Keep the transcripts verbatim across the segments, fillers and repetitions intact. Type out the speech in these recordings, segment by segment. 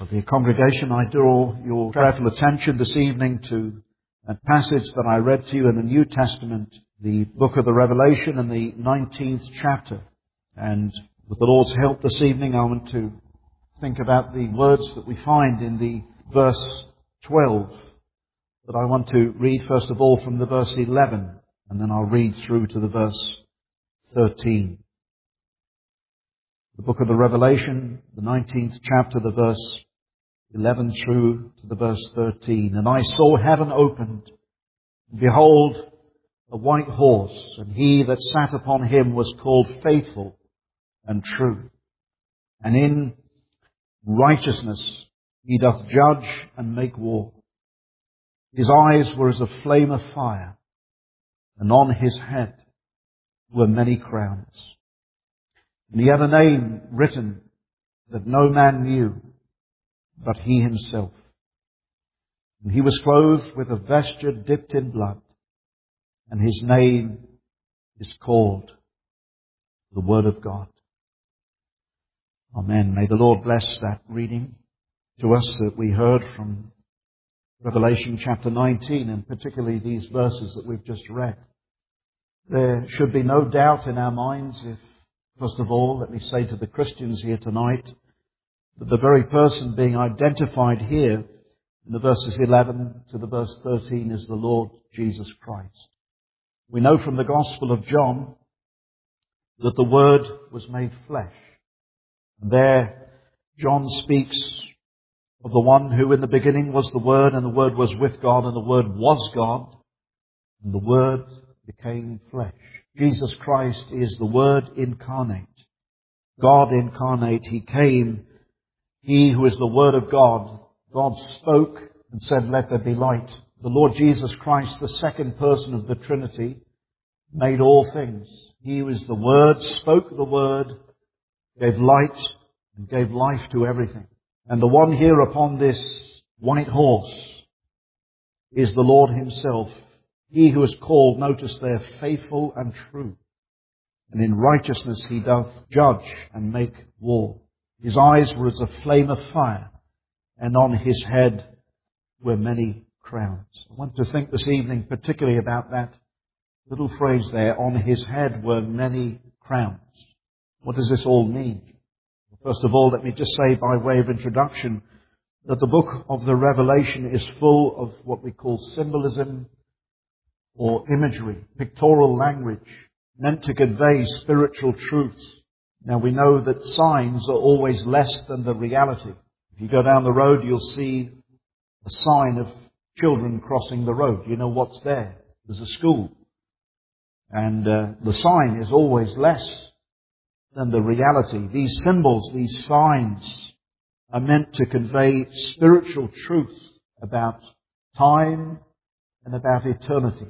The congregation, I draw your prayerful attention this evening to a passage that I read to you in the New Testament, the book of the Revelation and the nineteenth chapter. And with the Lord's help this evening, I want to think about the words that we find in the verse twelve that I want to read first of all from the verse eleven, and then I'll read through to the verse thirteen. The book of the Revelation, the nineteenth chapter, the verse eleven through to the verse thirteen. And I saw heaven opened, and behold, a white horse, and he that sat upon him was called Faithful and True. And in righteousness he doth judge and make war. His eyes were as a flame of fire, and on his head were many crowns. And he had a name written that no man knew but he himself. And he was clothed with a vesture dipped in blood, and his name is called the Word of God. Amen. May the Lord bless that reading to us that we heard from Revelation chapter nineteen, and particularly these verses that we've just read. There should be no doubt in our minds if, first of all, let me say to the Christians here tonight, that the very person being identified here in the verses eleven to the verse thirteen is the Lord Jesus Christ. We know from the Gospel of John that the Word was made flesh. And there John speaks of the one who in the beginning was the Word, and the Word was with God, and the Word was God, and the Word became flesh. Jesus Christ is the Word incarnate. God incarnate. He came. He who is the Word of God. God spoke and said, "Let there be light." The Lord Jesus Christ, the second person of the Trinity, made all things. He who is the Word, spoke the Word, gave light and gave life to everything. And the one here upon this white horse is the Lord Himself. He who is called, notice there, Faithful and True. And in righteousness He doth judge and make war. His eyes were as a flame of fire, and on His head were many crowns. I want to think this evening particularly about that little phrase there, on His head were many crowns. What does this all mean? First of all, let me just say by way of introduction that the book of the Revelation is full of what we call symbolism or imagery, pictorial language, meant to convey spiritual truths. Now we know that signs are always less than the reality. If you go down the road, you'll see a sign of children crossing the road. You know what's there. There's a school. And uh, the sign is always less than the reality. These symbols, these signs are meant to convey spiritual truth about time and about eternity.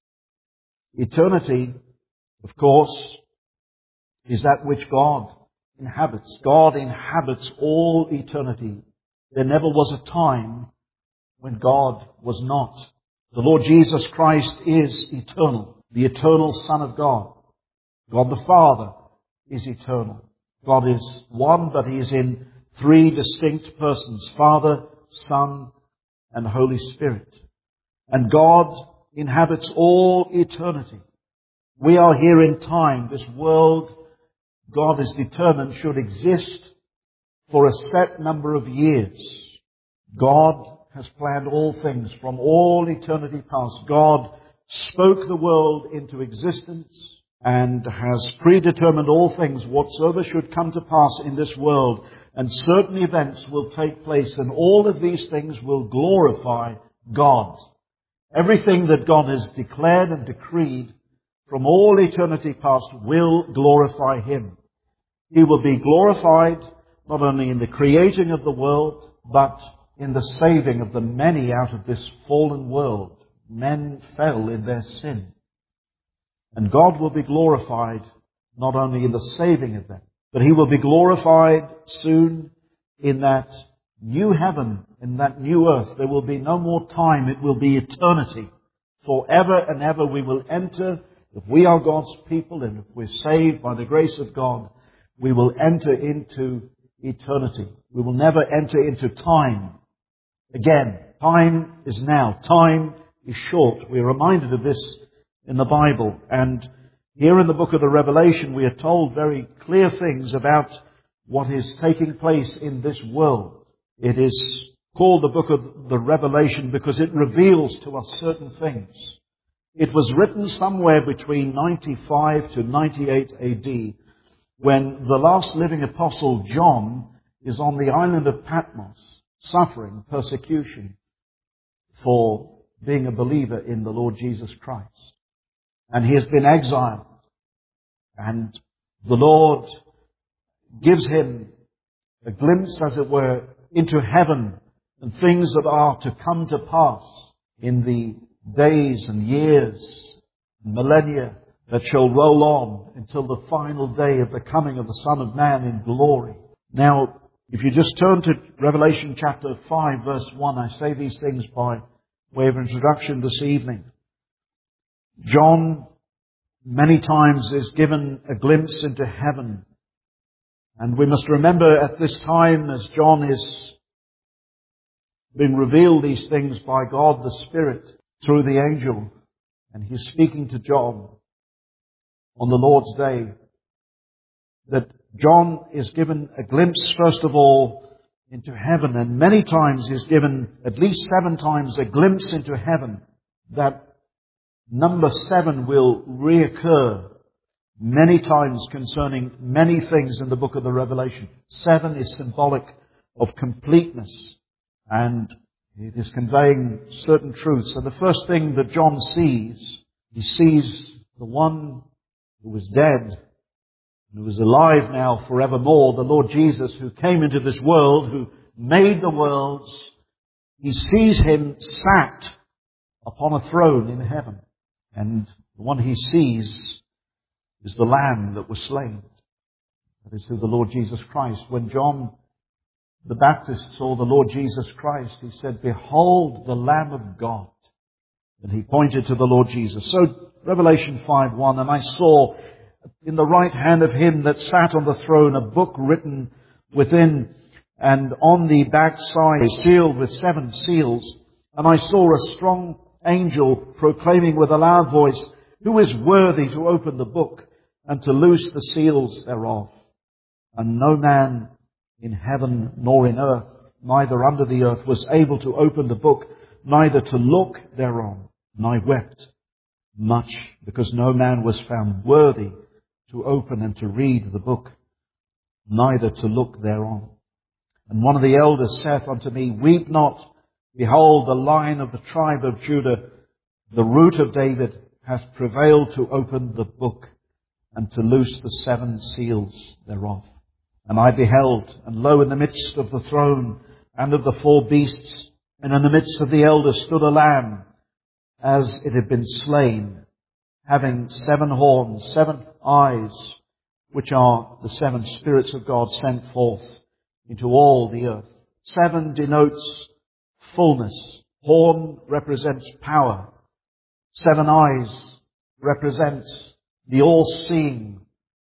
Eternity, of course, is that which God inhabits. God inhabits all eternity. There never was a time when God was not. The Lord Jesus Christ is eternal, the eternal Son of God. God the Father is eternal. God is one, but He is in three distinct persons, Father, Son, and Holy Spirit. And God inhabits all eternity. We are here in time. This world, God is determined, should exist for a set number of years. God has planned all things from all eternity past. God spoke the world into existence and has predetermined all things whatsoever should come to pass in this world. And certain events will take place, and all of these things will glorify God. Everything that God has declared and decreed from all eternity past will glorify Him. He will be glorified not only in the creating of the world, but in the saving of the many out of this fallen world. Men fell in their sin. And God will be glorified not only in the saving of them, but He will be glorified soon in that new heaven, in that new earth. There will be no more time. It will be eternity. Forever and ever we will enter. If we are God's people and if we're saved by the grace of God, we will enter into eternity. We will never enter into time again. Time is now. Time is short. We're reminded of this in the Bible. And here in the book of the Revelation, we are told very clear things about what is taking place in this world. It is called the book of the Revelation because it reveals to us certain things. It was written somewhere between ninety-five to ninety-eight A D, when the last living apostle, John, is on the island of Patmos, suffering persecution for being a believer in the Lord Jesus Christ. And he has been exiled. And the Lord gives him a glimpse, as it were, into heaven and things that are to come to pass in the days and years, millennia that shall roll on until the final day of the coming of the Son of Man in glory. Now, if you just turn to Revelation chapter five, verse one, I say these things by way of introduction this evening. John many times is given a glimpse into heaven. And we must remember at this time, as John is being revealed these things by God the Spirit through the angel, and he's speaking to John on the Lord's day, that John is given a glimpse, first of all, into heaven, and many times is given, at least seven times, a glimpse into heaven. That number seven will reoccur many times concerning many things in the book of the Revelation. Seven is symbolic of completeness, and it is conveying certain truths. And the first thing that John sees, he sees the one who was dead, who is alive now forevermore, the Lord Jesus, who came into this world, who made the worlds. He sees him sat upon a throne in heaven. And the one he sees is the Lamb that was slain. That is who the Lord Jesus Christ. When John the Baptist saw the Lord Jesus Christ, he said, "Behold the Lamb of God." And he pointed to the Lord Jesus. So, Revelation five one, "And I saw in the right hand of him that sat on the throne a book written within, and on the backside sealed with seven seals. And I saw a strong angel proclaiming with a loud voice, 'Who is worthy to open the book and to loose the seals thereof?' And no man in heaven nor in earth, neither under the earth, was able to open the book, neither to look thereon. And I wept much, because no man was found worthy to open and to read the book, neither to look thereon. And one of the elders saith unto me, Weep not, behold, the Lion of the tribe of Judah, the root of David, hath prevailed to open the book and to loose the seven seals thereof. And I beheld, and lo, in the midst of the throne and of the four beasts, and in the midst of the elders stood a lamb, as it had been slain, having seven horns, seven eyes, which are the seven spirits of God sent forth into all the earth. Seven denotes fullness. Horn represents power. Seven eyes represents the all-seeing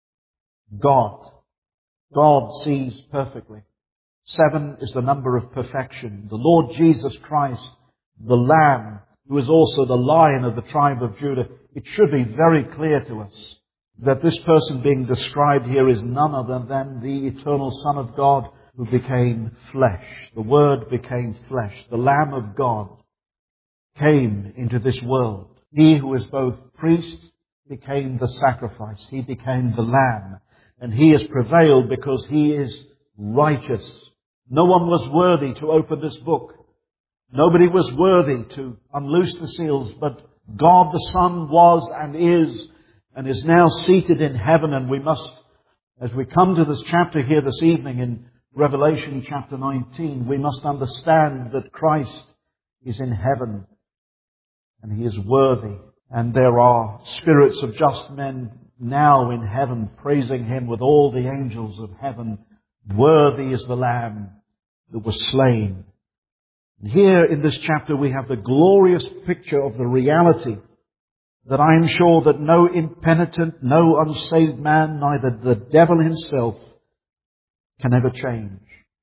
God. God sees perfectly. Seven is the number of perfection. The Lord Jesus Christ, the Lamb, who is also the Lion of the tribe of Judah. It should be very clear to us that this person being described here is none other than the eternal Son of God who became flesh. The Word became flesh. The Lamb of God came into this world. He who is both priest became the sacrifice. He became the Lamb. And He has prevailed because He is righteous. No one was worthy to open this book. Nobody was worthy to unloose the seals, but God the Son was and is and is now seated in heaven. And we must, as we come to this chapter here this evening in Revelation chapter nineteen, we must understand that Christ is in heaven and He is worthy. And there are spirits of just men now in heaven praising Him with all the angels of heaven. Worthy is the Lamb that was slain. And here in this chapter we have the glorious picture of the reality that I am sure that no impenitent, no unsaved man, neither the devil himself, can ever change.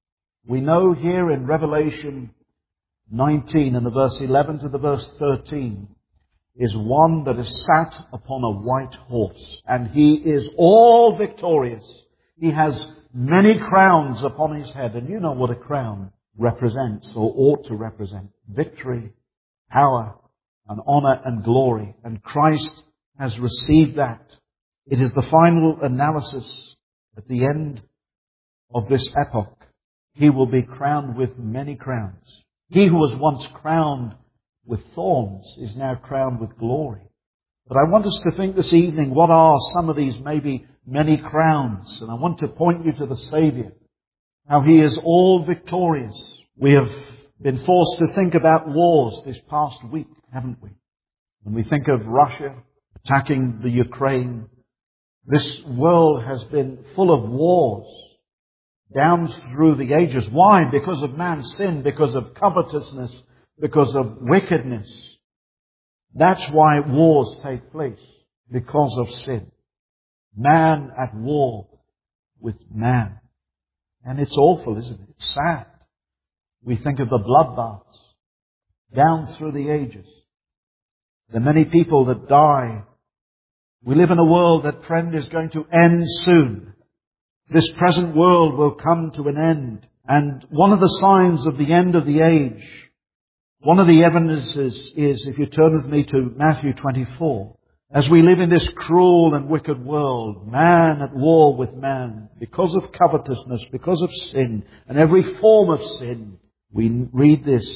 We know here in Revelation nineteen and the verse eleven to the verse thirteen is one that is sat upon a white horse, and he is all victorious. He has many crowns upon his head, and you know what a crown represents or ought to represent. Victory, power, and honor and glory. And Christ has received that. It is the final analysis at the end of this epoch. He will be crowned with many crowns. He who was once crowned with thorns is now crowned with glory. But I want us to think this evening, what are some of these maybe many crowns? And I want to point you to the Saviour, how He is all victorious. We have been forced to think about wars this past week, haven't we? When we think of Russia attacking the Ukraine, this world has been full of wars down through the ages. Why? Because of man's sin, because of covetousness, because of wickedness. That's why wars take place, because of sin. Man at war with man. And it's awful, isn't it? It's sad. We think of the bloodbaths down through the ages. The many people that die. We live in a world that, friend, is going to end soon. This present world will come to an end. And one of the signs of the end of the age, one of the evidences is, if you turn with me to Matthew twenty-four, as we live in this cruel and wicked world, man at war with man, because of covetousness, because of sin, and every form of sin, we read this.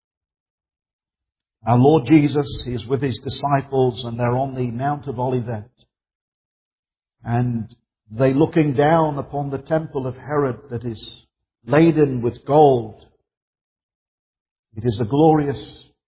Our Lord Jesus, He is with His disciples, and they're on the Mount of Olivet. And they looking down upon the temple of Herod that is laden with gold. It is a glorious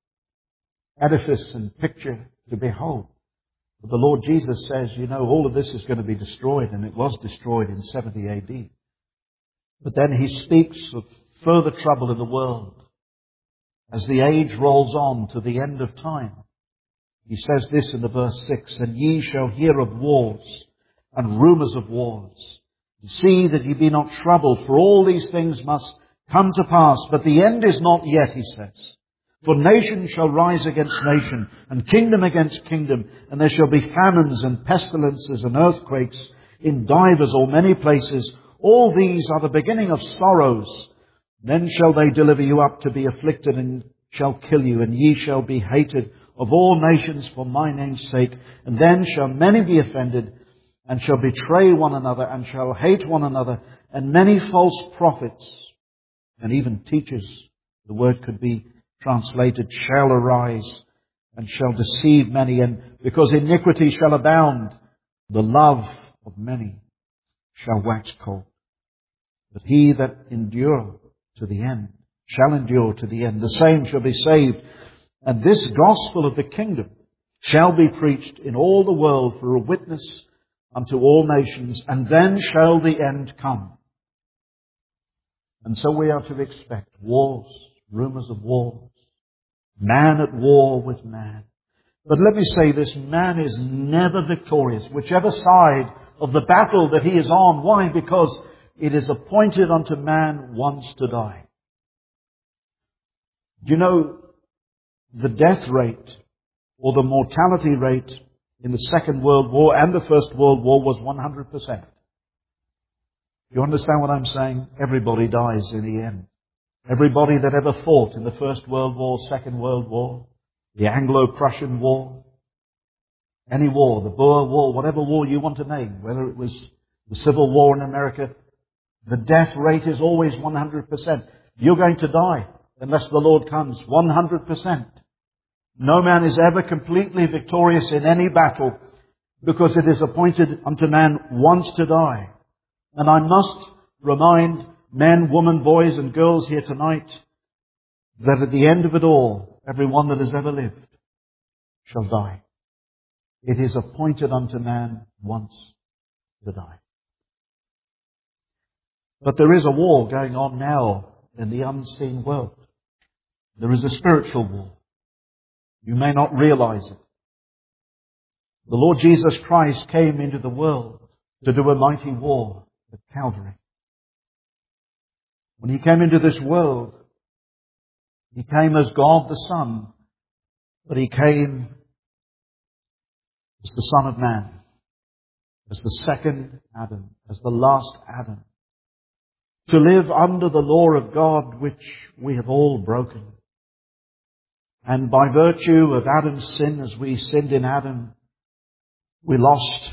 edifice and picture to behold. But the Lord Jesus says, you know, all of this is going to be destroyed, and it was destroyed in seventy A D. But then He speaks of further trouble in the world as the age rolls on to the end of time. He says this in the verse six, and ye shall hear of wars and rumours of wars. See that ye be not troubled, for all these things must come to pass. But the end is not yet, He says. For nation shall rise against nation, and kingdom against kingdom, and there shall be famines and pestilences and earthquakes in divers or many places. All these are the beginning of sorrows. Then shall they deliver you up to be afflicted, and shall kill you, and ye shall be hated of all nations for my name's sake. And then shall many be offended, and shall betray one another, and shall hate one another, and many false prophets, and even teachers, the word could be translated, shall arise, and shall deceive many. And because iniquity shall abound, the love of many shall wax cold. But he that endure to the end shall endure to the end. The same shall be saved. And this gospel of the kingdom shall be preached in all the world for a witness unto all nations, and then shall the end come. And so we are to expect wars, rumours of wars, man at war with man. But let me say this, man is never victorious, whichever side of the battle that he is on. Why? Because it is appointed unto man once to die. Do you know the death rate or the mortality rate in the Second World War and the First World War was one hundred percent. You understand what I'm saying? Everybody dies in the end. Everybody that ever fought in the First World War, Second World War, the Anglo-Prussian War, any war, the Boer War, whatever war you want to name, whether it was the Civil War in America, the death rate is always one hundred percent. You're going to die unless the Lord comes. one hundred percent. No man is ever completely victorious in any battle, because it is appointed unto man once to die. And I must remind men, women, boys and girls here tonight that at the end of it all, everyone that has ever lived shall die. It is appointed unto man once to die. But there is a war going on now in the unseen world. There is a spiritual war. You may not realize it. The Lord Jesus Christ came into the world to do a mighty war at Calvary. When He came into this world, He came as God the Son, but He came as the Son of Man, as the second Adam, as the last Adam, to live under the law of God which we have all broken. And by virtue of Adam's sin, as we sinned in Adam, we lost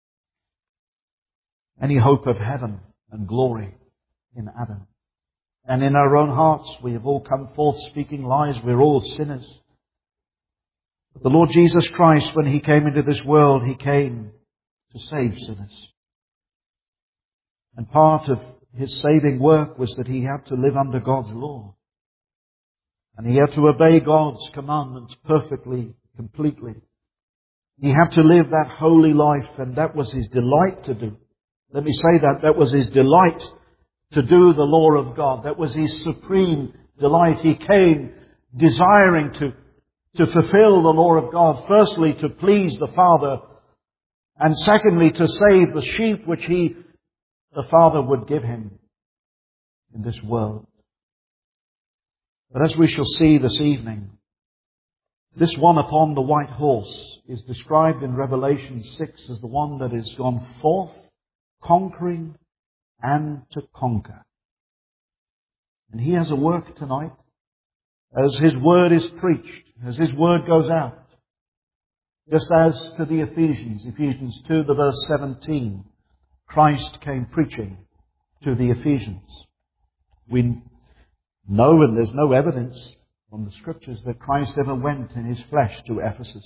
any hope of heaven and glory in Adam. And in our own hearts, we have all come forth speaking lies. We're all sinners. But the Lord Jesus Christ, when He came into this world, He came to save sinners. And part of His saving work was that He had to live under God's law. And He had to obey God's commandments perfectly, completely. He had to live that holy life, and that was His delight to do. Let me say that. That was His delight to do the law of God. That was His supreme delight. He came desiring to, to fulfill the law of God. Firstly, to please the Father. And secondly, to save the sheep which He, the Father, would give Him in this world. But as we shall see this evening, this one upon the white horse is described in Revelation six as the one that is gone forth, conquering and to conquer. And He has a work tonight as His word is preached, as His word goes out. Just as to the Ephesians, Ephesians two, the verse seventeen, Christ came preaching to the Ephesians. We know, and there's no evidence from the Scriptures, that Christ ever went in His flesh to Ephesus.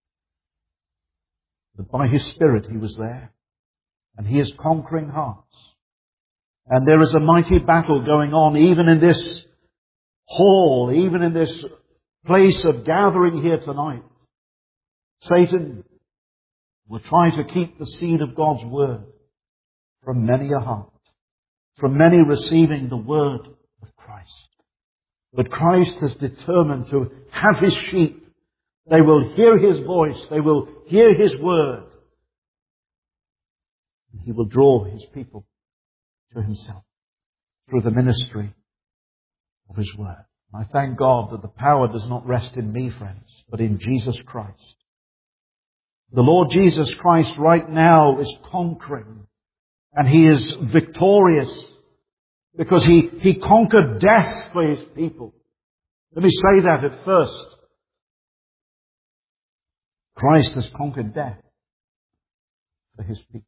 But by His Spirit He was there, and He is conquering hearts. And there is a mighty battle going on even in this hall, even in this place of gathering here tonight. Satan will try to keep the seed of God's Word from many a heart, from many receiving the Word of Christ. But Christ has determined to have His sheep. They will hear His voice. They will hear His Word. And He will draw His people to Himself through the ministry of His Word. I thank God that the power does not rest in me, friends, but in Jesus Christ. The Lord Jesus Christ right now is conquering, and He is victorious because He, He conquered death for His people. Let me say that at first. Christ has conquered death for His people.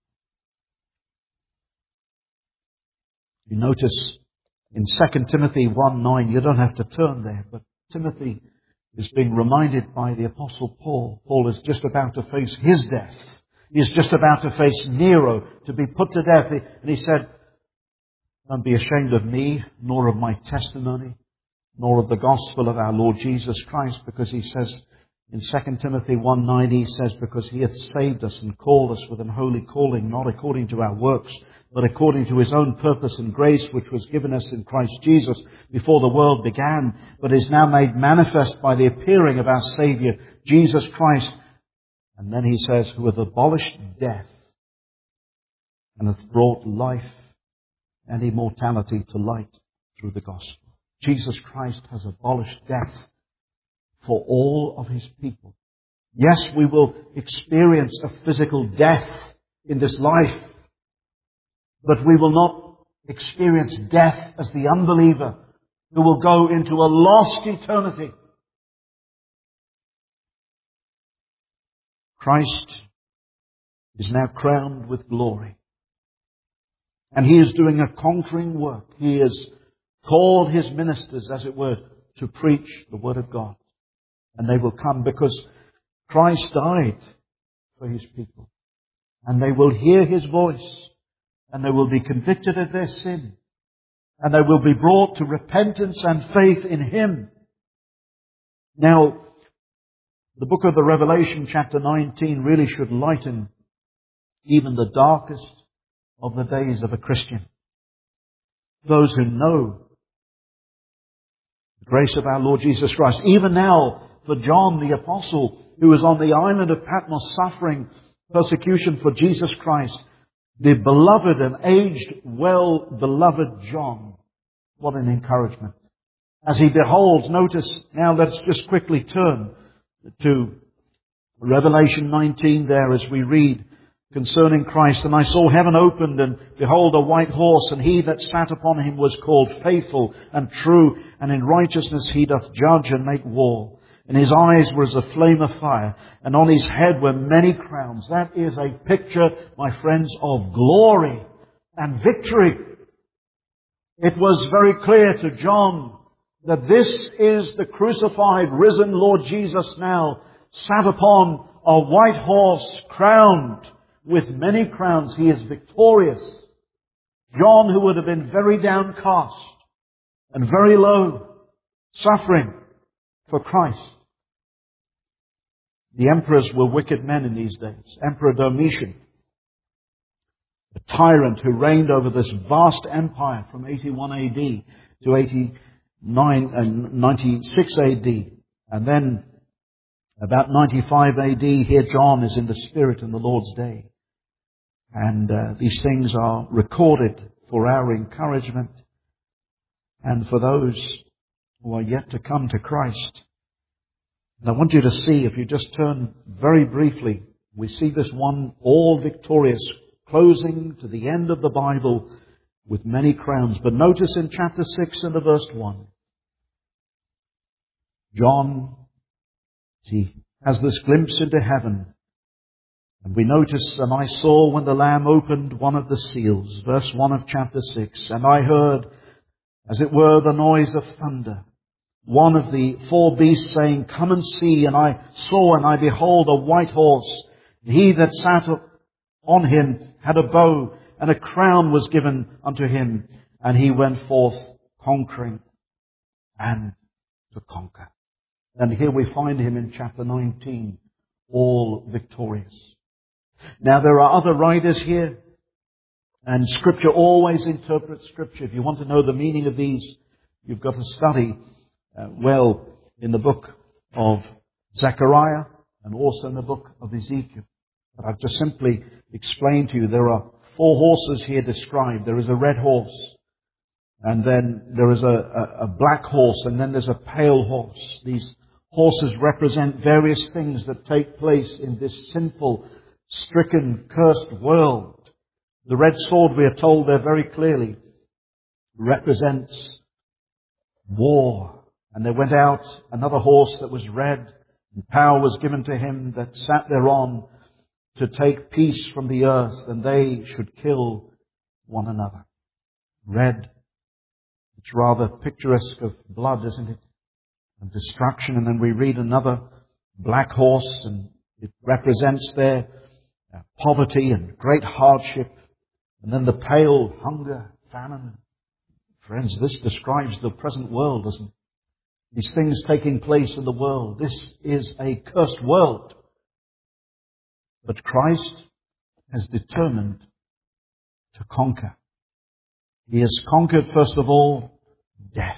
You notice in Second Timothy one nine, you don't have to turn there, but Timothy is being reminded by the Apostle Paul. Paul is just about to face his death. He is just about to face Nero, to be put to death. And he said, don't be ashamed of me, nor of my testimony, nor of the gospel of our Lord Jesus Christ, because he says in Second Timothy one nine, he says, because He hath saved us and called us with an holy calling, not according to our works, but according to His own purpose and grace, which was given us in Christ Jesus before the world began, but is now made manifest by the appearing of our Saviour, Jesus Christ. And then he says, who hath abolished death and hath brought life and immortality to light through the gospel. Jesus Christ has abolished death for all of His people. Yes, we will experience a physical death in this life, but we will not experience death as the unbeliever who will go into a lost eternity. Christ is now crowned with glory. And He is doing a conquering work. He has called His ministers, as it were, to preach the Word of God. And they will come because Christ died for His people. And they will hear His voice. And they will be convicted of their sin. And they will be brought to repentance and faith in Him. Now, the book of the Revelation, chapter nineteen, really should lighten even the darkest of the days of a Christian. Those who know the grace of our Lord Jesus Christ. Even now, for John the Apostle, who was on the island of Patmos suffering persecution for Jesus Christ, the beloved and aged, well-beloved John What an encouragement. As he beholds, notice, now let's just quickly turn to Revelation nineteen there as we read concerning Christ. And I saw heaven opened, and behold a white horse, and he that sat upon him was called Faithful and True, and in righteousness he doth judge and make war. And his eyes were as a flame of fire, and on his head were many crowns. That is a picture, my friends, of glory and victory. It was very clear to John that this is the crucified, risen Lord Jesus now, sat upon a white horse, crowned with many crowns. He is victorious. John, who would have been very downcast and very low, suffering for Christ. The emperors were wicked men in these days. Emperor Domitian, a tyrant who reigned over this vast empire from eighty-one A D to eighty-nine and ninety-six A D. And then about ninety-five A D, here John is in the Spirit in the Lord's day. And uh, these things are recorded for our encouragement and for those who are yet to come to Christ. And I want you to see, if you just turn very briefly, we see this one all victorious, closing to the end of the Bible with many crowns. But notice in chapter six and the verse one, John, he has this glimpse into heaven. And we notice, and I saw when the Lamb opened one of the seals, verse one of chapter six, and I heard, as it were, the noise of thunder. One of the four beasts saying, Come and see. And I saw, and I behold a white horse. And he that sat on him had a bow, and a crown was given unto him. And he went forth conquering and to conquer. And here we find him in chapter nineteen, all victorious. Now there are other writers here, and Scripture always interprets Scripture. If you want to know the meaning of these, you've got to study uh, well in the book of Zechariah and also in the book of Ezekiel. But I've just simply explained to you, there are four horses here described. There is a red horse, and then there is a, a, a black horse, and then there's a pale horse. These horses represent various things that take place in this sinful, stricken, cursed world. The red sword, we are told there very clearly, represents war. And there went out another horse that was red, and power was given to him that sat thereon to take peace from the earth, and they should kill one another. Red, it's rather picturesque of blood, isn't it? And destruction. And then we read another black horse, and it represents their poverty and great hardship. And then the pale, hunger, famine. Friends, this describes the present world, doesn't it? These things taking place in the world. This is a cursed world. But Christ has determined to conquer. He has conquered, first of all, death.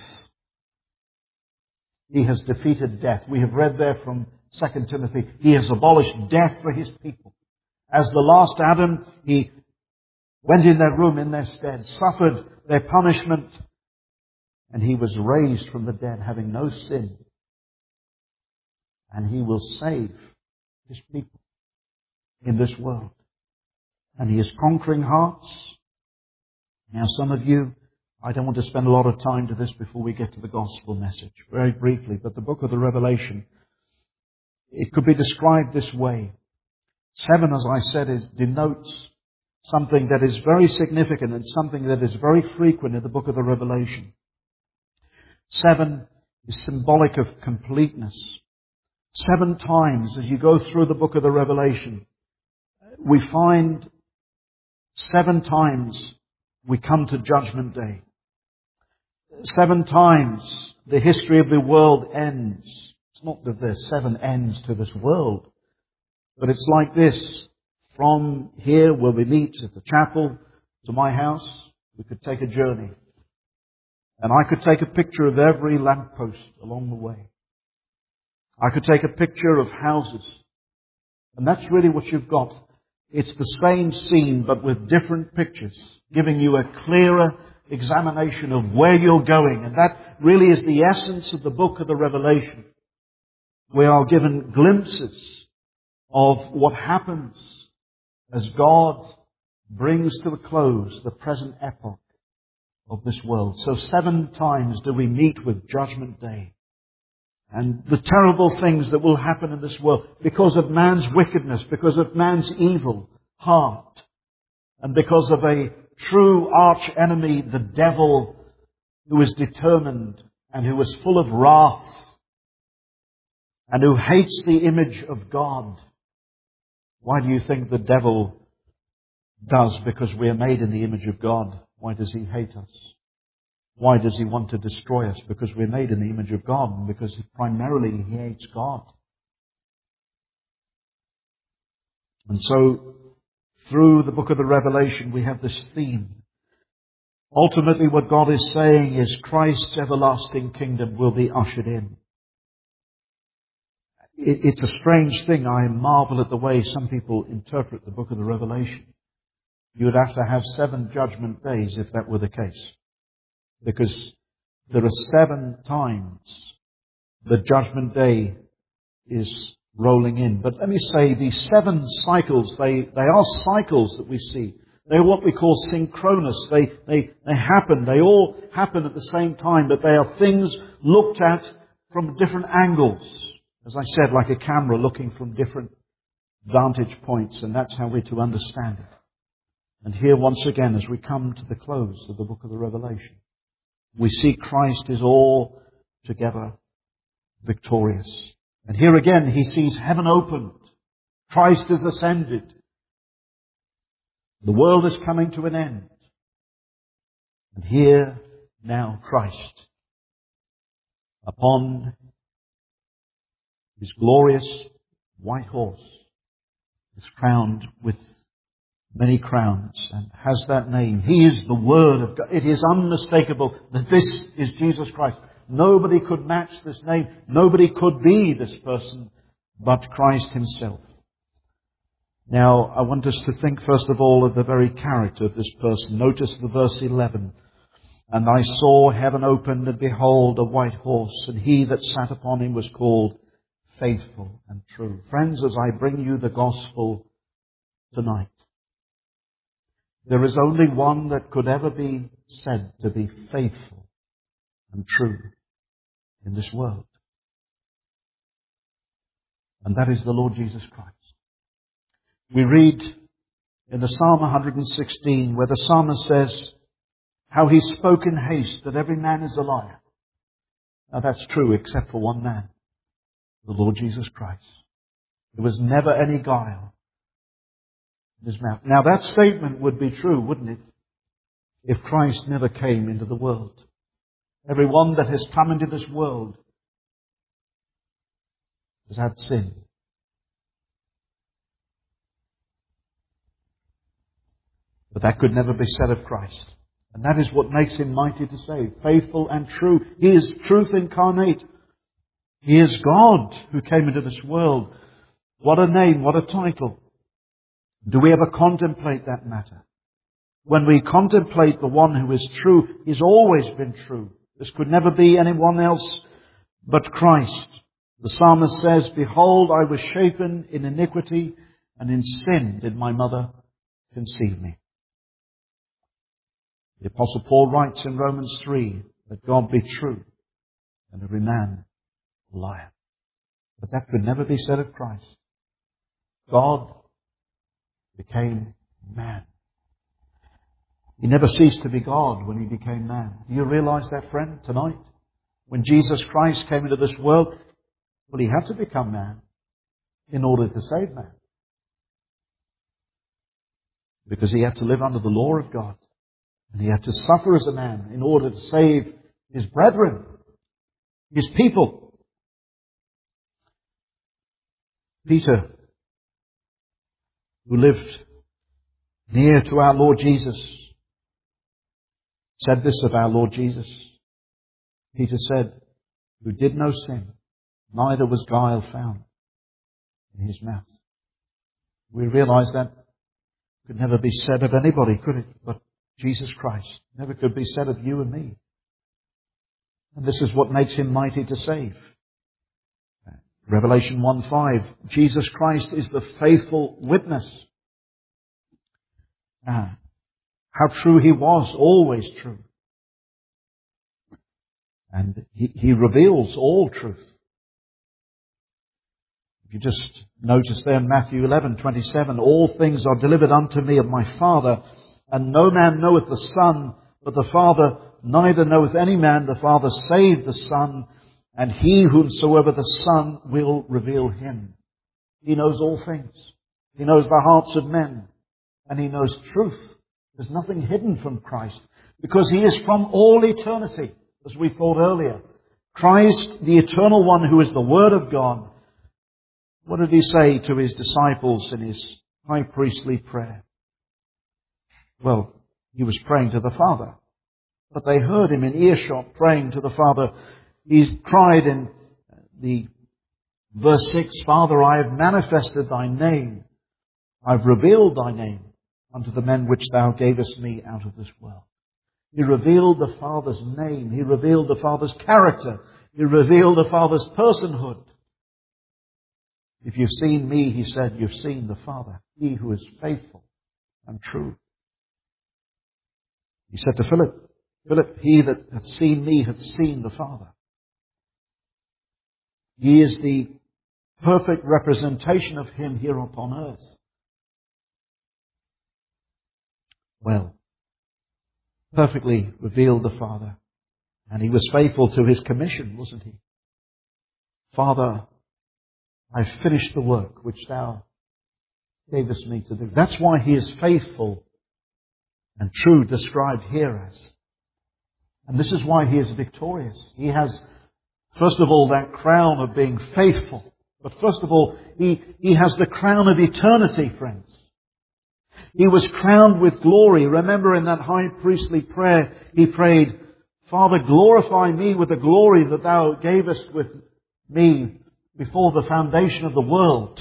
He has defeated death. We have read there from Second Timothy, He has abolished death for His people. As the last Adam, He went in their room in their stead, suffered their punishment, and He was raised from the dead, having no sin. And He will save His people in this world. And He is conquering hearts. Now some of you, I don't want to spend a lot of time to this before we get to the gospel message. Very briefly, but the book of the Revelation, it could be described this way. Seven, as I said, is denotes something that is very significant and something that is very frequent in the book of the Revelation. Seven is symbolic of completeness. Seven times, as you go through the book of the Revelation, we find seven times we come to Judgment Day. Seven times the history of the world ends. It's not that there's seven ends to this world, but it's like this. From here where we meet at the chapel to my house, we could take a journey. And I could take a picture of every lamppost along the way. I could take a picture of houses. And that's really what you've got. It's the same scene, but with different pictures, giving you a clearer examination of where you're going. And that really is the essence of the book of the Revelation. We are given glimpses of what happens as God brings to the close the present epoch of this world. So seven times do we meet with Judgment Day. And the terrible things that will happen in this world because of man's wickedness, because of man's evil heart, and because of a true arch enemy, the devil, who is determined and who is full of wrath and who hates the image of God. Why do you think the devil does? Because we are made in the image of God. Why does he hate us? Why does he want to destroy us? Because we're made in the image of God, and because primarily he hates God. And so, through the book of the Revelation, we have this theme. Ultimately, what God is saying is Christ's everlasting kingdom will be ushered in. It's a strange thing. I marvel at the way some people interpret the book of the Revelation. You would have to have seven judgment days if that were the case. Because there are seven times the judgment day is rolling in. But let me say, these seven cycles, they, they are cycles that we see. They're what we call synchronous. They, they, they happen. They all happen at the same time, but they are things looked at from different angles. As I said, like a camera looking from different vantage points, and that's how we're to understand it. And here once again, as we come to the close of the book of the Revelation, we see Christ is altogether victorious. And here again, he sees heaven opened. Christ is ascended. The world is coming to an end. And here now Christ, upon his glorious white horse, is crowned with many crowns and has that name. He is the Word of God. It is unmistakable that this is Jesus Christ. Nobody could match this name. Nobody could be this person but Christ himself. Now, I want us to think first of all of the very character of this person. Notice the verse eleven. And I saw heaven opened, and behold, a white horse, and he that sat upon him was called Faithful and True. Friends, as I bring you the gospel tonight, there is only one that could ever be said to be faithful and true in this world. And that is the Lord Jesus Christ. We read in the Psalm one sixteen where the psalmist says, how he spoke in haste that every man is a liar. Now that's true except for one man, the Lord Jesus Christ. There was never any guile in his mouth. Now that statement would be true, wouldn't it, if Christ never came into the world. Everyone that has come into this world has had sin. But that could never be said of Christ. And that is what makes him mighty to save. Faithful and true. He is truth incarnate. He is God who came into this world. What a name, what a title. Do we ever contemplate that matter? When we contemplate the one who is true, he's always been true. This could never be anyone else but Christ. The psalmist says, behold, I was shapen in iniquity, and in sin did my mother conceive me. The Apostle Paul writes in Romans three that God be true and every man a liar. But that could never be said of Christ. God became man. He never ceased to be God when he became man. Do you realize that, friend, tonight? When Jesus Christ came into this world, well, he had to become man in order to save man. Because he had to live under the law of God. And he had to suffer as a man in order to save his brethren, his people. Peter, who lived near to our Lord Jesus, said this of our Lord Jesus. Peter said, who did no sin, neither was guile found in his mouth. We realize that could never be said of anybody, could it? But Jesus Christ. Never could be said of you and me. And this is what makes him mighty to save. Revelation one five, Jesus Christ is the faithful witness. Ah, how true he was, always true. And he, he reveals all truth. If you just notice there in Matthew eleven twenty-seven, all things are delivered unto me of my Father, and no man knoweth the Son, but the Father, neither knoweth any man the Father save the Son, and he whomsoever the Son will reveal him. He knows all things. He knows the hearts of men, and he knows truth. There's nothing hidden from Christ, because he is from all eternity, as we thought earlier. Christ, the eternal one who is the Word of God. What did he say to his disciples in his high priestly prayer? Well, he was praying to the Father, but they heard him in earshot praying to the Father. He cried in the verse six, Father, I have manifested thy name. I've revealed thy name unto the men which thou gavest me out of this world. He revealed the Father's name. He revealed the Father's character. He revealed the Father's personhood. If you've seen me, he said, you've seen the Father, he who is faithful and true. He said to Philip, Philip, he that hath seen me hath seen the Father. He is the perfect representation of him here upon earth. Well, perfectly revealed the Father. And he was faithful to his commission, wasn't he? Father, I've finished the work which thou gavest me to do. That's why he is faithful and true, described here as. And this is why he is victorious. He has, first of all, that crown of being faithful. But first of all, he, he has the crown of eternity, friends. He was crowned with glory. Remember in that high priestly prayer, he prayed, Father, glorify me with the glory that thou gavest with me before the foundation of the world.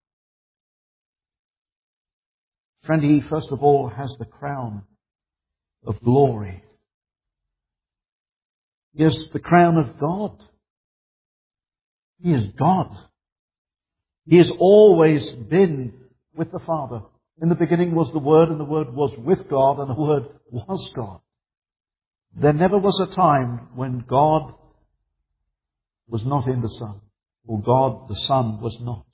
Friend, he first of all has the crown of glory. He has the crown of God. He is God. He has always been with the Father. In the beginning was the Word, and the Word was with God, and the Word was God. There never was a time when God was not in the Son, or God the Son was not.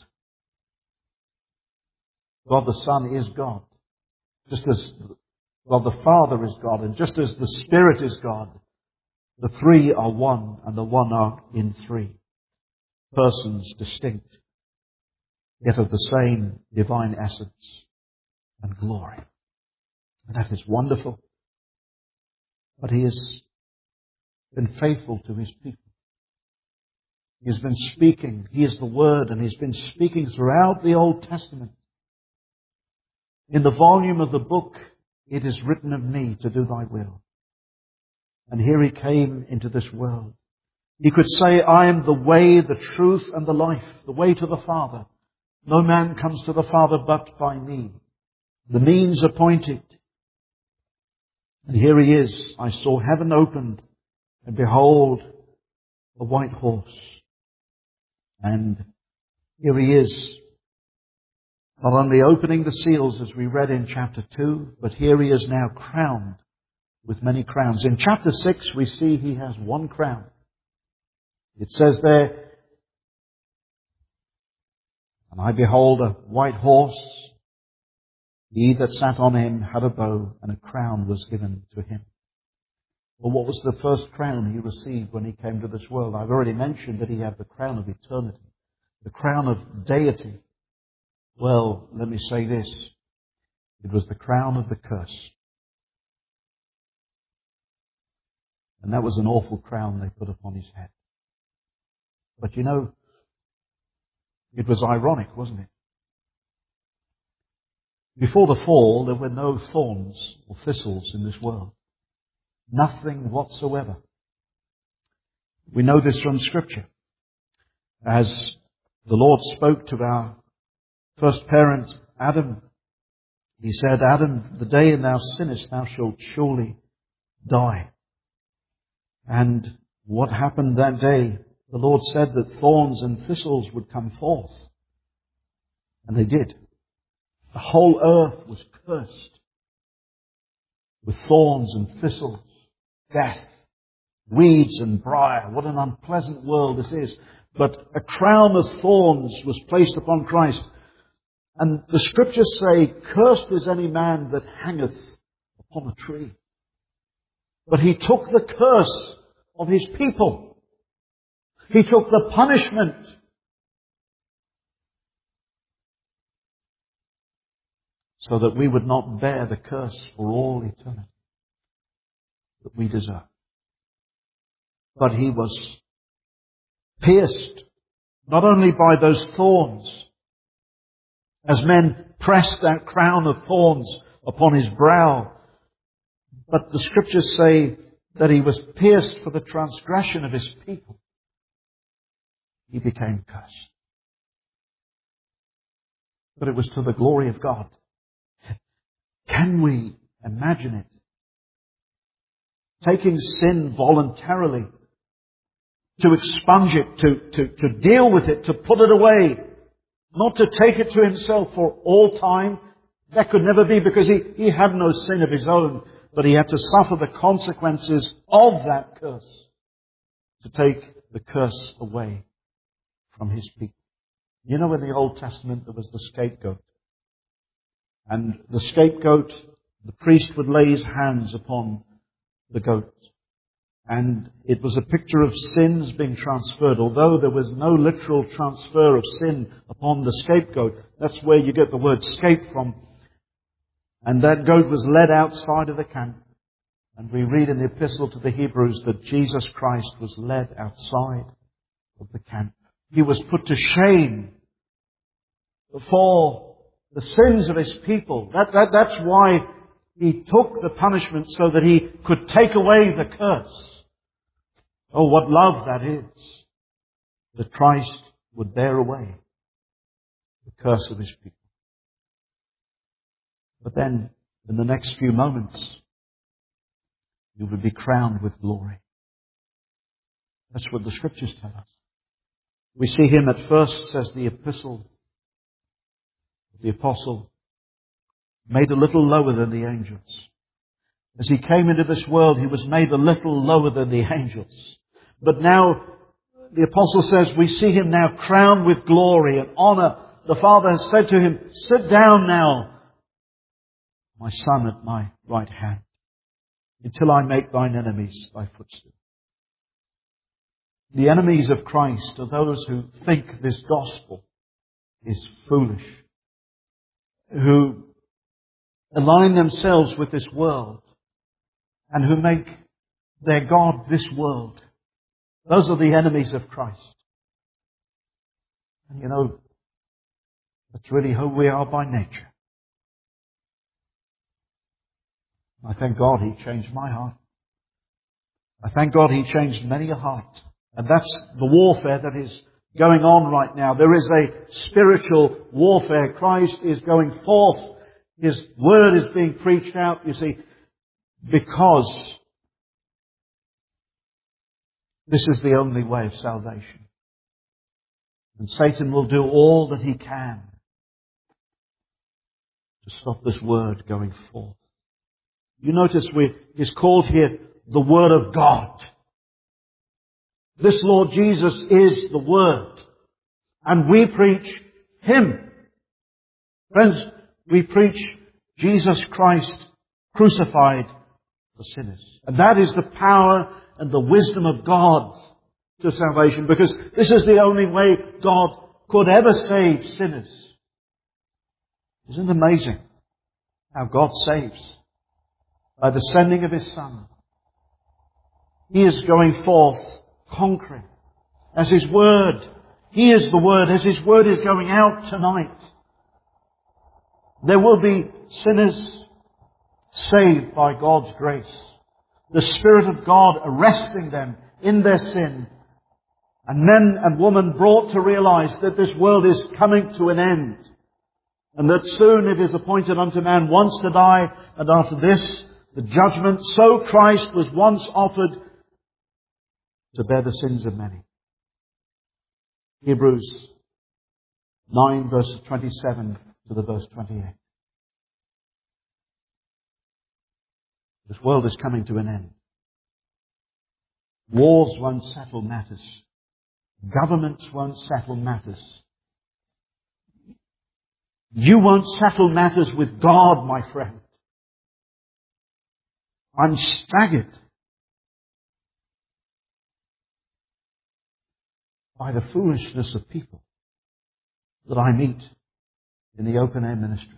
God the Son is God. Just as God the Father is God, and just as the Spirit is God, the three are one, and the one are in three. Persons distinct, yet of the same divine essence and glory. And that is wonderful. But he has been faithful to his people. He has been speaking. He is the Word, and he's been speaking throughout the Old Testament. In the volume of the book, it is written of me to do thy will. And here he came into this world. He could say, I am the way, the truth, and the life, the way to the Father. No man comes to the Father but by me. The means appointed. And here he is. I saw heaven opened, and behold, a white horse. And here he is, not only opening the seals as we read in chapter two, but here he is now crowned with many crowns. In chapter six we see he has one crown. It says there, and I behold a white horse. He that sat on him had a bow, and a crown was given to him. Well, what was the first crown he received when he came to this world? I've already mentioned that he had the crown of eternity, the crown of deity. Well, let me say this. It was the crown of the curse. And that was an awful crown they put upon his head. But you know, it was ironic, wasn't it? Before the fall, there were no thorns or thistles in this world. Nothing whatsoever. We know this from Scripture. As the Lord spoke to our first parent, Adam, He said, Adam, the day thou sinnest, thou shalt surely die. And what happened that day? The Lord said that thorns and thistles would come forth. And they did. The whole earth was cursed with thorns and thistles, death, weeds and briar. What an unpleasant world this is. But a crown of thorns was placed upon Christ. And the Scriptures say, cursed is any man that hangeth upon a tree. But He took the curse of His people. He took the punishment so that we would not bear the curse for all eternity that we deserve. But He was pierced not only by those thorns, as men pressed that crown of thorns upon His brow, but the Scriptures say that He was pierced for the transgression of His people. He became cursed. But it was to the glory of God. Can we imagine it? Taking sin voluntarily, to expunge it, to, to, to deal with it, to put it away, not to take it to Himself for all time. That could never be, because he, he had no sin of His own, but He had to suffer the consequences of that curse to take the curse away from His people. You know, in the Old Testament there was the scapegoat. And the scapegoat, the priest would lay his hands upon the goat. And it was a picture of sins being transferred. Although there was no literal transfer of sin upon the scapegoat, that's where you get the word scape from. And that goat was led outside of the camp. And we read in the Epistle to the Hebrews that Jesus Christ was led outside of the camp. He was put to shame for the sins of His people. That, that, that's why He took the punishment, so that He could take away the curse. Oh, what love that is, that Christ would bear away the curse of His people. But then, in the next few moments, you will be crowned with glory. That's what the Scriptures tell us. We see Him at first, says the epistle, the apostle, made a little lower than the angels. As He came into this world, He was made a little lower than the angels. But now, the apostle says, we see Him now crowned with glory and honor. The Father has said to Him, sit down now, my Son, at my right hand, until I make thine enemies thy footstool. The enemies of Christ are those who think this gospel is foolish, who align themselves with this world, and who make their God this world. Those are the enemies of Christ. And you know, that's really who we are by nature. I thank God He changed my heart. I thank God He changed many a heart. And that's the warfare that is going on right now. There is a spiritual warfare. Christ is going forth. His word is being preached out, you see, because this is the only way of salvation. And Satan will do all that he can to stop this word going forth. You notice we is called here the Word of God. This Lord Jesus is the Word. And we preach Him. Friends, we preach Jesus Christ crucified for sinners. And that is the power and the wisdom of God to salvation, because this is the only way God could ever save sinners. Isn't it amazing how God saves? By the sending of His Son. He is going forth conquering. As His Word, He is the Word. As His Word is going out tonight, there will be sinners saved by God's grace. The Spirit of God arresting them in their sin. And men and women brought to realize that this world is coming to an end. and that soon it is appointed unto man once to die, and after this the judgment. So Christ was once offered to bear the sins of many. Hebrews nine verses twenty-seven to the verse twenty-eight. This world is coming to an end. Wars won't settle matters. Governments won't settle matters. You won't settle matters with God, my friend. I'm staggered by the foolishness of people that I meet in the open air ministry.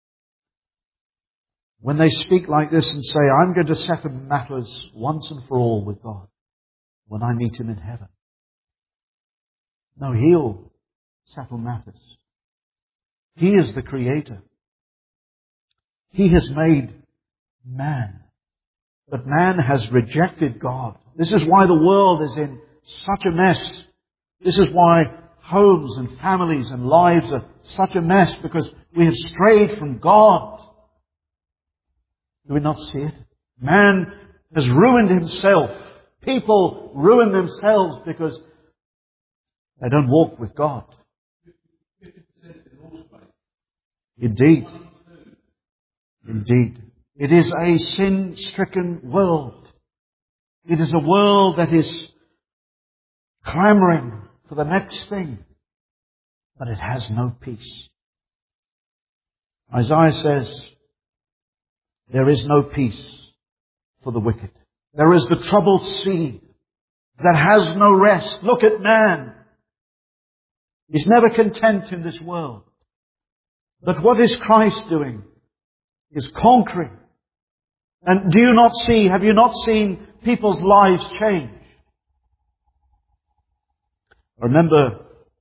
When they speak like this and say, I'm going to settle matters once and for all with God when I meet Him in heaven. No, He'll settle matters. He is the Creator. He has made man. But man has rejected God. This is why the world is in such a mess. This is why homes and families and lives are such a mess, because we have strayed from God. Do we not see it? Man has ruined himself. People ruin themselves because they don't walk with God. Indeed. Indeed. It is a sin-stricken world. It is a world that is clamoring for the next thing, but it has no peace. Isaiah says, there is no peace for the wicked. There is the troubled sea that has no rest. Look at man. He's never content in this world. But what is Christ doing? He's conquering. And do you not see, have you not seen people's lives change? I remember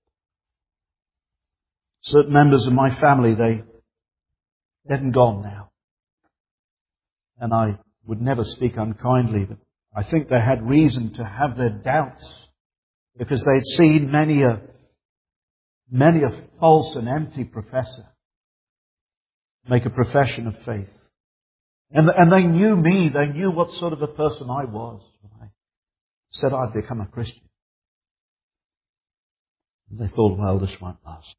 certain members of my family, they dead and gone now. And I would never speak unkindly, but I think they had reason to have their doubts, because they'd seen many a, many a false and empty professor make a profession of faith. And, and they knew me, they knew what sort of a person I was when I said I'd become a Christian. And they thought, well, this won't last.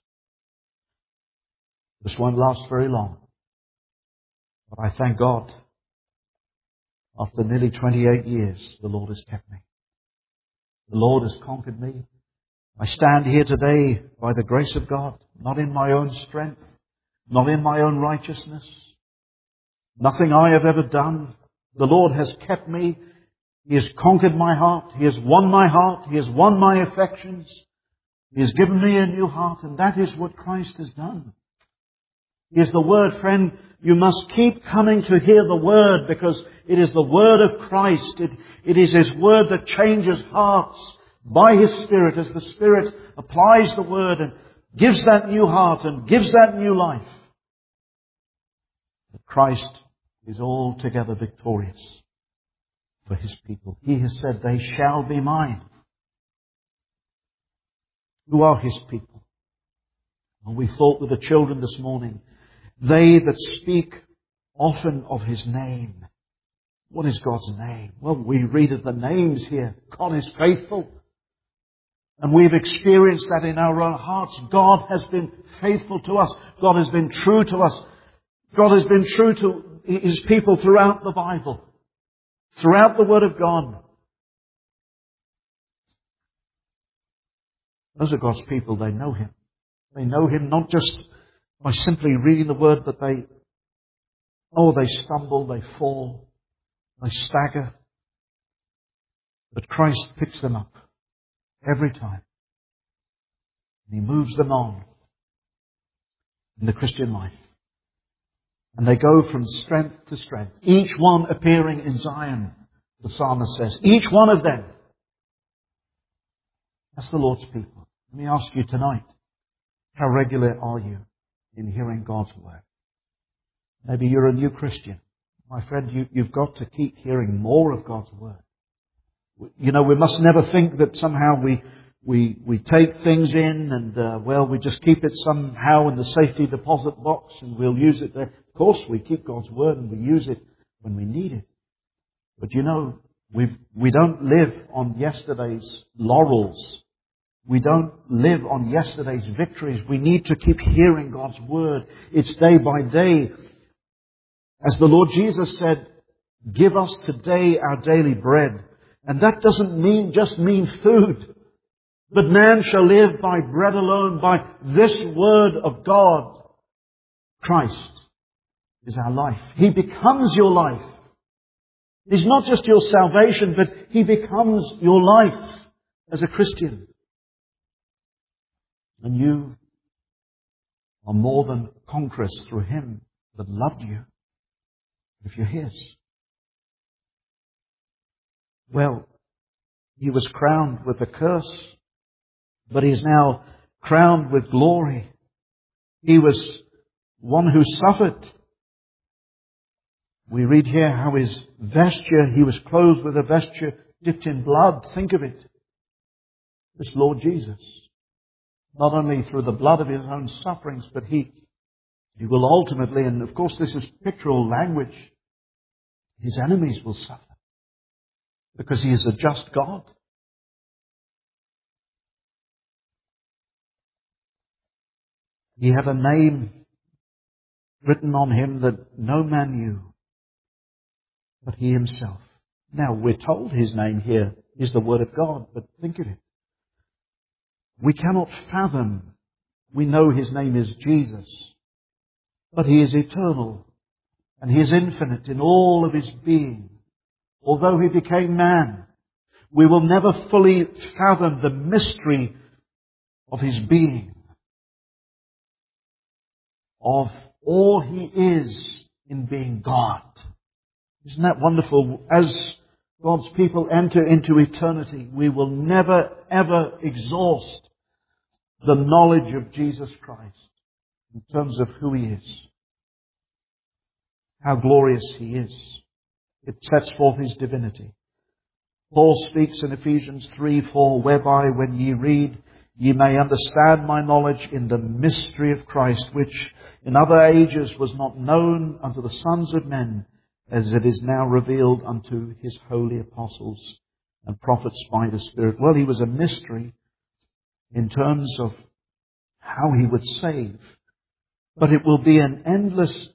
This won't last very long. But I thank God, after nearly twenty-eight years, the Lord has kept me. The Lord has conquered me. I stand here today by the grace of God, not in my own strength, not in my own righteousness, nothing I have ever done. The Lord has kept me. He has conquered my heart. He has won my heart. He has won my affections. He has given me a new heart, and that is what Christ has done. He is the Word, friend. You must keep coming to hear the Word, because it is the Word of Christ. It, it is His Word that changes hearts by His Spirit, as the Spirit applies the Word and gives that new heart and gives that new life. But Christ is altogether victorious for His people. He has said, they shall be mine. Who are His people? And we thought with the children this morning, they that speak often of His name. What is God's name? Well, we read of the names here. God is faithful. And we've experienced that in our own hearts. God has been faithful to us. God has been true to us. God has been true to His people throughout the Bible, throughout the Word of God. Those are God's people. They know Him. They know Him not just by simply reading the Word, but they, oh, they stumble, they fall, they stagger. But Christ picks them up every time. And He moves them on in the Christian life. And they go from strength to strength. Each one appearing in Zion, the psalmist says. Each one of them. That's the Lord's people. Let me ask you tonight, how regular are you in hearing God's Word? Maybe you're a new Christian. My friend, you, you've got to keep hearing more of God's Word. You know, we must never think that somehow we, we we take things in and, uh, well, we just keep it somehow in the safety deposit box and we'll use it there. Of course, we keep God's Word and we use it when we need it. But you know, we we don't live on yesterday's laurels. We don't live on yesterday's victories. We need to keep hearing God's Word. It's day by day. As the Lord Jesus said, give us today our daily bread. And that doesn't mean just mean food. But man shall live by bread alone, by this Word of God. Christ is our life. He becomes your life. He's not just your salvation, but He becomes your life as a Christian. And you are more than conquerors through Him that loved you, if you're His. Well, He was crowned with a curse, but He is now crowned with glory. He was one who suffered. We read here how His vesture, He was clothed with a vesture dipped in blood. Think of it. This Lord Jesus. Not only through the blood of His own sufferings, but He, He will ultimately, and of course this is pictorial language, His enemies will suffer. Because He is a just God. He had a name written on Him that no man knew, but He Himself. Now we're told His name here is the Word of God, but think of it. We cannot fathom. We know His name is Jesus, but He is eternal and He is infinite in all of His being. Although He became man, we will never fully fathom the mystery of His being, of all He is in being God. Isn't that wonderful? As God's people enter into eternity, we will never ever exhaust the knowledge of Jesus Christ in terms of who He is. How glorious He is. It sets forth His divinity. Paul speaks in Ephesians three four, whereby when ye read, ye may understand my knowledge in the mystery of Christ, which in other ages was not known unto the sons of men, as it is now revealed unto His holy apostles and prophets by the Spirit. Well, He was a mystery in terms of how He would save. But it will be an endless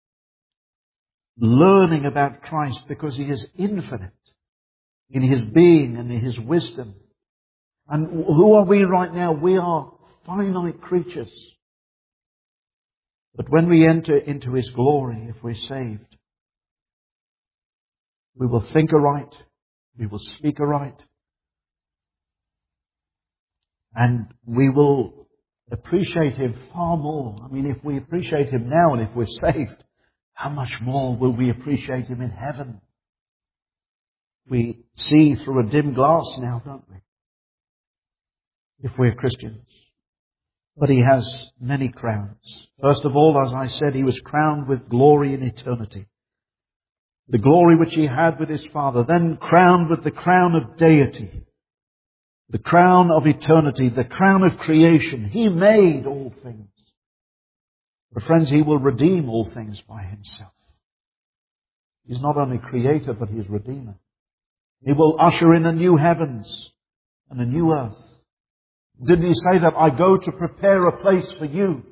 learning about Christ because He is infinite in His being and in His wisdom. And who are we right now? We are finite creatures. But when we enter into His glory, if we're saved, we will think aright, we will speak aright, and we will appreciate Him far more. I mean, if we appreciate Him now and if we're saved, how much more will we appreciate Him in heaven? We see through a dim glass now, don't we? If we're Christians. But He has many crowns. First of all, as I said, He was crowned with glory in eternity. The glory which He had with His Father. Then crowned with the crown of deity. The crown of eternity. The crown of creation. He made all things. But friends, He will redeem all things by Himself. He's not only Creator, but He is Redeemer. He will usher in a new heavens and a new earth. Didn't He say that I go to prepare a place for you?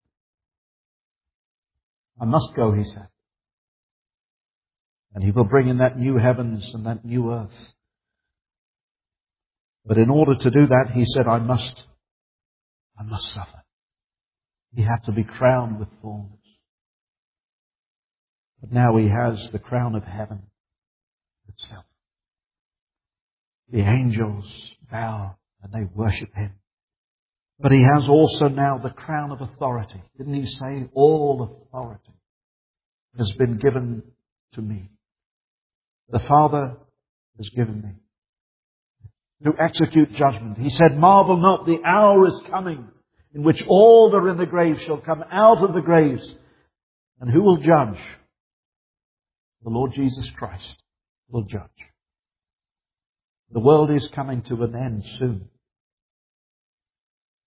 I must go, He said. And He will bring in that new heavens and that new earth. But in order to do that, He said, I must, I must suffer. He had to be crowned with thorns. But now He has the crown of heaven itself. The angels bow and they worship Him. But He has also now the crown of authority. Didn't He say, all authority has been given to me? The Father has given me to execute judgment. He said, marvel not, the hour is coming in which all that are in the grave shall come out of the graves. And who will judge? The Lord Jesus Christ will judge. The world is coming to an end soon.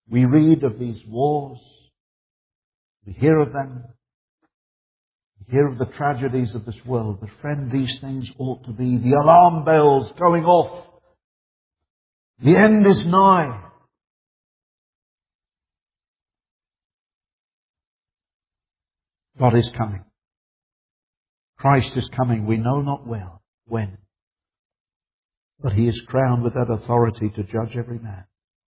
We read of these wars. We hear of them. We hear of the tragedies of this world. But friend, these things ought to be the alarm bells going off. The end is nigh. God is coming. Christ is coming. We know not well when. But He is crowned with that authority to judge every man.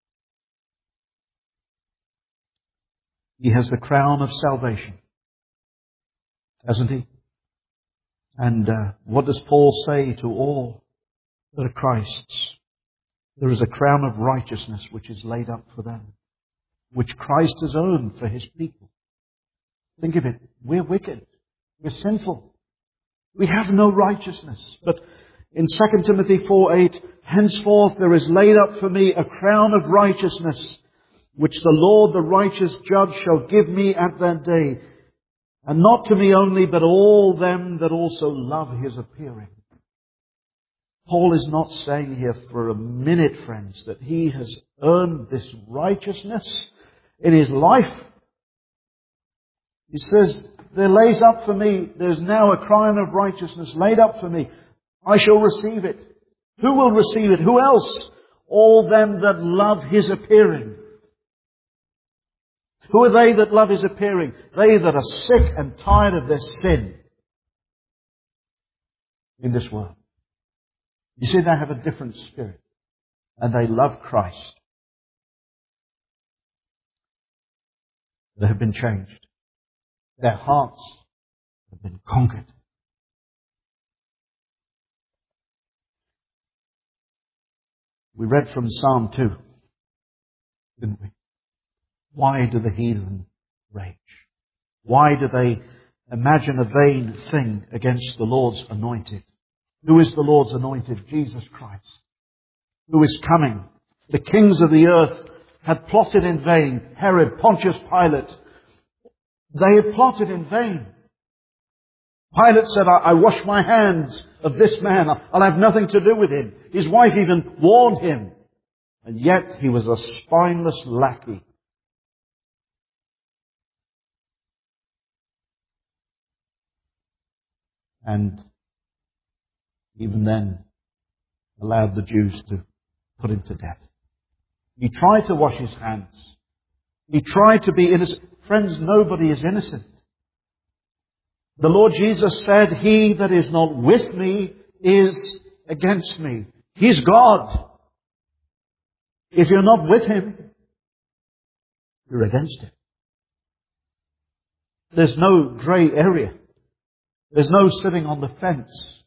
He has the crown of salvation, hasn't He? And uh, what does Paul say to all that are Christ's? There is a crown of righteousness which is laid up for them, which Christ has earned for His people. Think of it. We're wicked. We're sinful. We have no righteousness. But in Second Timothy four eight, henceforth there is laid up for me a crown of righteousness, which the Lord, the righteous judge, shall give me at that day. And not to me only, but all them that also love His appearing. Paul is not saying here for a minute, friends, that he has earned this righteousness in his life. He says, there lays up for me, there's now a crown of righteousness laid up for me. I shall receive it. Who will receive it? Who else? All them that love His appearing. Who are they that love His appearing? They that are sick and tired of their sin in this world. You see, they have a different spirit. And they love Christ. They have been changed. Their hearts have been conquered. We read from Psalm two, didn't we? Why do the heathen rage? Why do they imagine a vain thing against the Lord's anointed? Who is the Lord's anointed? Jesus Christ, who is coming. The kings of the earth had plotted in vain. Herod, Pontius Pilate, they had plotted in vain. Pilate said, I, I wash my hands of this man. I'll have nothing to do with him. His wife even warned him. And yet he was a spineless lackey. And even then allowed the Jews to put him to death. He tried to wash his hands. He tried to be innocent. Friends, nobody is innocent. The Lord Jesus said, he that is not with me is against me. He's God. If you're not with Him, you're against Him. There's no grey area. There's no sitting on the fence.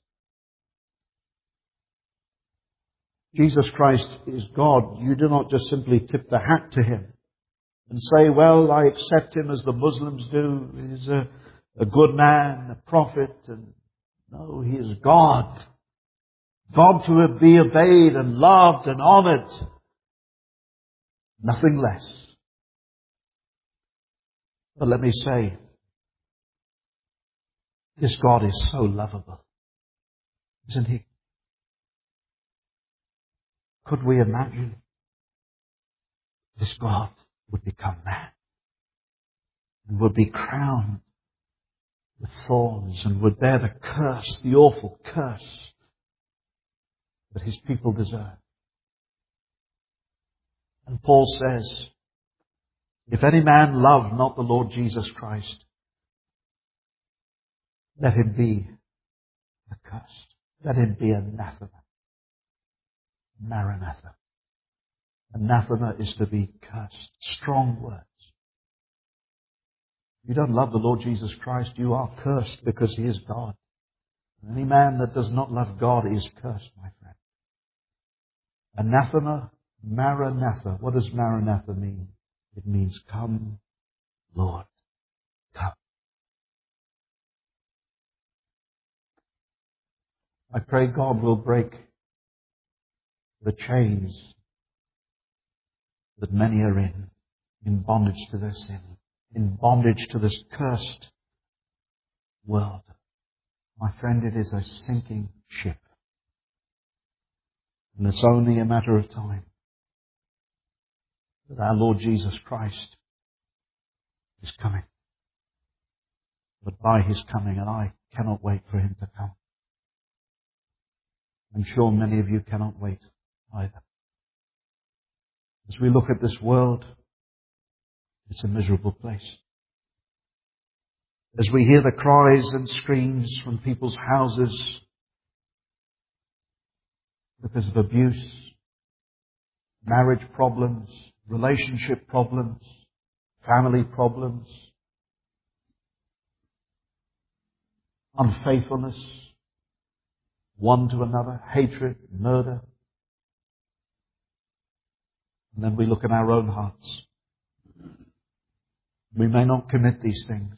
Jesus Christ is God. You do not just simply tip the hat to Him and say, well, I accept Him as the Muslims do. He's a, a good man, a prophet. And no, He is God. God to be obeyed and loved and honoured. Nothing less. But let me say, this God is so lovable, isn't He? Could we imagine this God would become man and would be crowned with thorns and would bear the curse, the awful curse that His people deserve? And Paul says, if any man love not the Lord Jesus Christ, let him be accursed. Let him be anathema. Maranatha. Anathema is to be cursed. Strong words. If you don't love the Lord Jesus Christ, you are cursed because He is God. Any man that does not love God is cursed, my friend. Anathema, Maranatha. What does Maranatha mean? It means, come, Lord, come. I pray God will break the chains that many are in, in bondage to their sin, in bondage to this cursed world. My friend, it is a sinking ship. And it's only a matter of time that our Lord Jesus Christ is coming. But by His coming, and I cannot wait for Him to come. I'm sure many of you cannot wait either. As we look at this world, it's a miserable place. As we hear the cries and screams from people's houses because of abuse, marriage problems, relationship problems, family problems, unfaithfulness, one to another, hatred, murder. And then we look at our own hearts. We may not commit these things,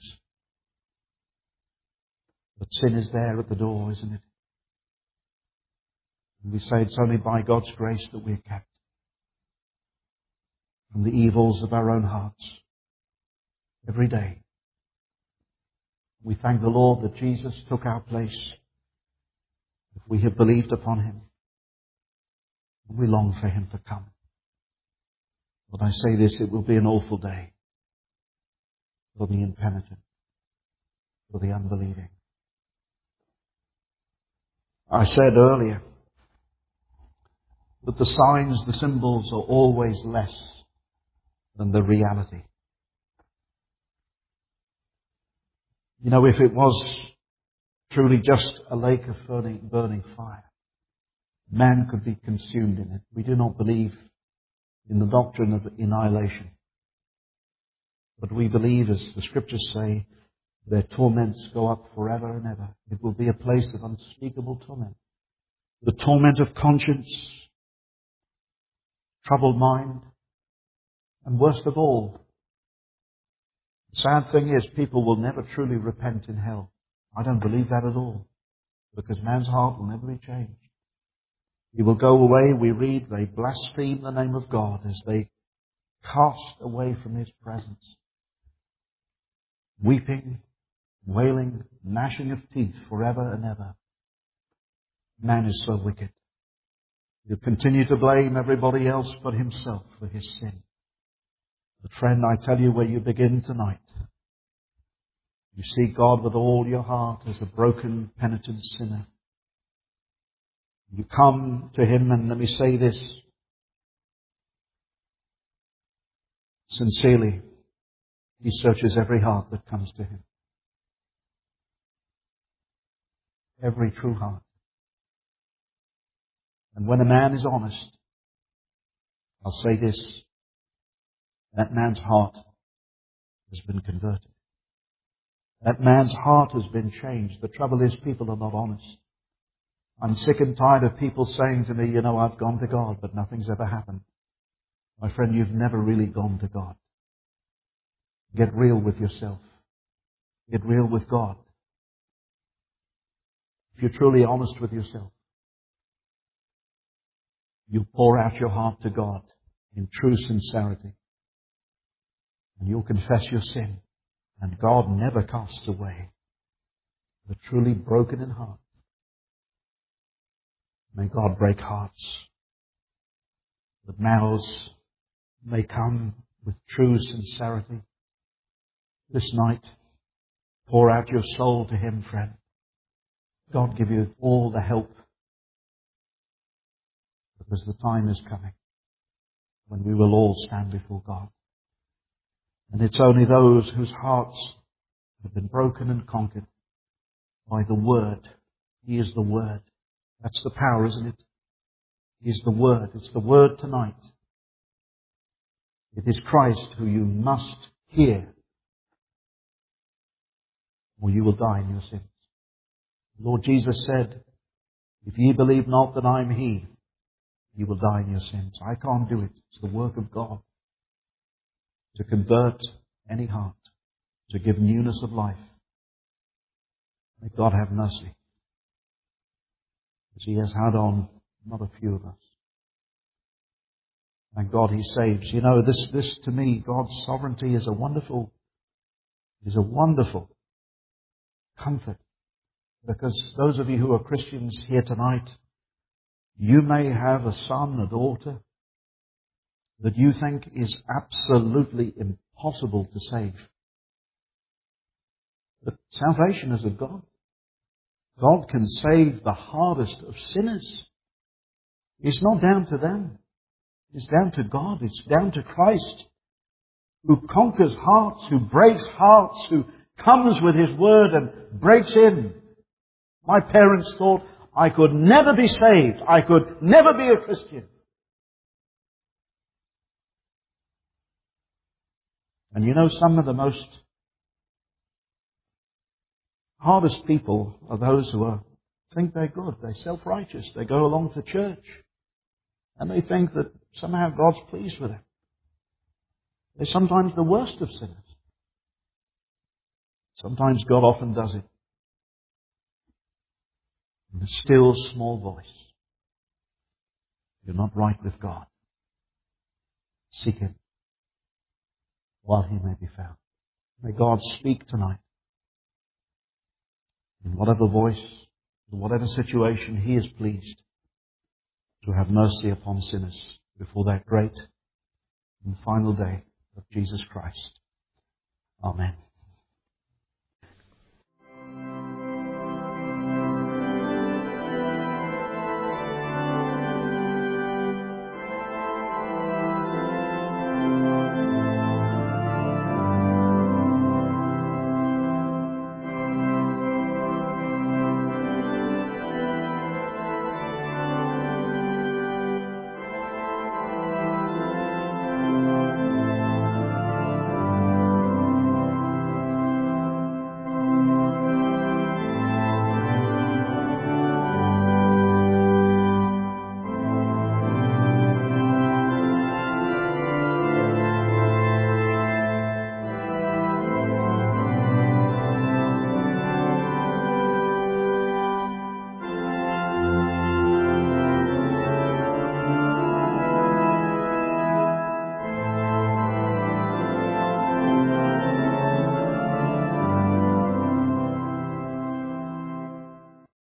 but sin is there at the door, isn't it? And we say it's only by God's grace that we're kept from the evils of our own hearts every day. We thank the Lord that Jesus took our place. If we have believed upon Him, we long for Him to come. But I say this, it will be an awful day for the impenitent, for the unbelieving. I said earlier that the signs, the symbols are always less than the reality. You know, if it was truly just a lake of burning, burning fire, man could be consumed in it. We do not believe in the doctrine of annihilation. But we believe, as the Scriptures say, their torments go up forever and ever. It will be a place of unspeakable torment. The torment of conscience, troubled mind, and worst of all, the sad thing is people will never truly repent in hell. I don't believe that at all, because man's heart will never be changed. He will go away, we read, they blaspheme the name of God as they cast away from His presence. Weeping, wailing, gnashing of teeth forever and ever. Man is so wicked. He'll continue to blame everybody else but himself for his sin. But friend, I tell you, where you begin tonight, you see God with all your heart as a broken, penitent sinner. You come to Him, and let me say this sincerely, He searches every heart that comes to Him. Every true heart. And when a man is honest, I'll say this, that man's heart has been converted. That man's heart has been changed. The trouble is, people are not honest. I'm sick and tired of people saying to me, you know, I've gone to God, but nothing's ever happened. My friend, you've never really gone to God. Get real with yourself. Get real with God. If you're truly honest with yourself, you pour out your heart to God in true sincerity. And you'll confess your sin. And God never casts away the truly broken in heart. May God break hearts, that mouths may come with true sincerity. This night, pour out your soul to Him, friend. God give you all the help, because the time is coming when we will all stand before God. And it's only those whose hearts have been broken and conquered by the Word. He is the Word. That's the power, isn't it? He is the Word. It's the Word tonight. It is Christ who you must hear, or you will die in your sins. Lord Jesus said, if ye believe not that I am He, you will die in your sins. I can't do it. It's the work of God to convert any heart, to give newness of life. May God have mercy, as He has had on not a few of us. Thank God He saves. You know, this, this to me, God's sovereignty is a wonderful, is a wonderful comfort. Because those of you who are Christians here tonight, you may have a son, a daughter, that you think is absolutely impossible to save. But salvation is of God. God can save the hardest of sinners. It's not down to them. It's down to God. It's down to Christ, who conquers hearts, who breaks hearts, who comes with His Word and breaks in. My parents thought I could never be saved. I could never be a Christian. And you know, some of the most hardest people are those who are, think they're good. They're self-righteous. They go along to church. And they think that somehow God's pleased with them. They're sometimes the worst of sinners. Sometimes God often does it in a still small voice. You're not right with God. Seek Him while He may be found. May God speak tonight. In whatever voice, in whatever situation He is pleased to have mercy upon sinners before that great and final day of Jesus Christ. Amen.